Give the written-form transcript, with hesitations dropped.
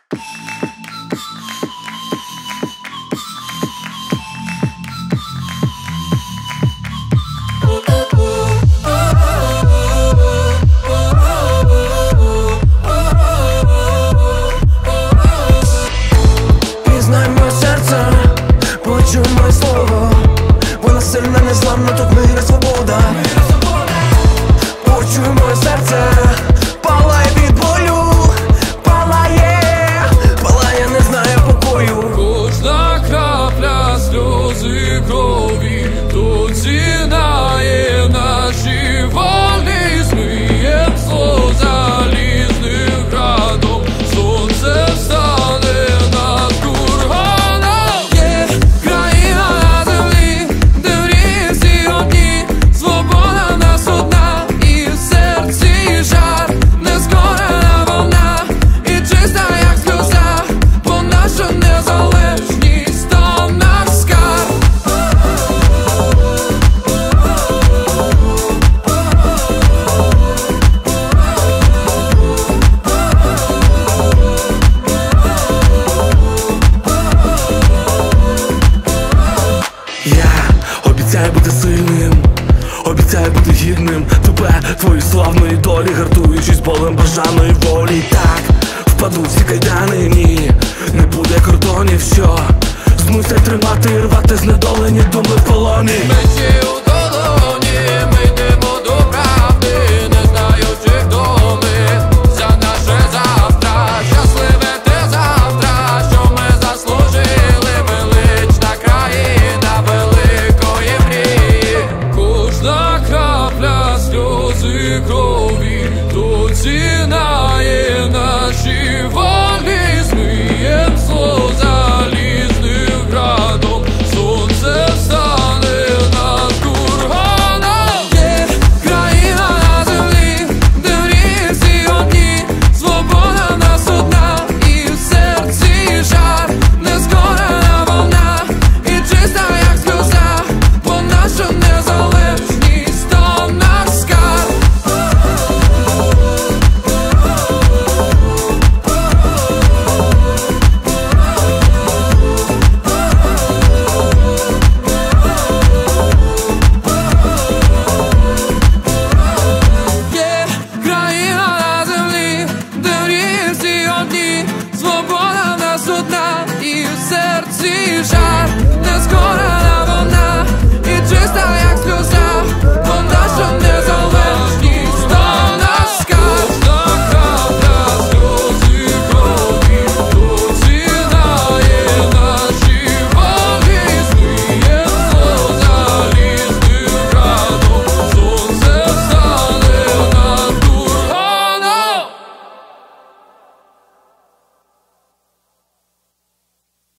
Пізнай моє серце, почуй моє слово. Вона сильна, незламна, тут мир і свобода. Почуй моє серце, палає від болю. Палає, палає, не знає покою. Кожна крапля сльози крові, то цінає наші волі. Змиєм зло залізним градом, сонце встане над курганом. Є країна на землі, де мрії всі одні. Свобода в нас одна, і в серці жар. Нескорена вона, і чиста як сльоза, бо наша незалежність то наш скарб. Я обіцяю бути сильним, обіцяю бути гідним тебе, твої славної долі, гартуючись болем бажаної волі. Так, впадуть всі кайдани, ні, не буде кордонів, що змусять тримати і рвати знедолені думи в полоні. Мечі у долоні, ми йдемо до правди, не знаючи, хто ми, за наше завтра. Щасливе те завтра, що ми заслужили. Велична країна великої мрії. Кожна крапля сльози крові, то цінає наші волі.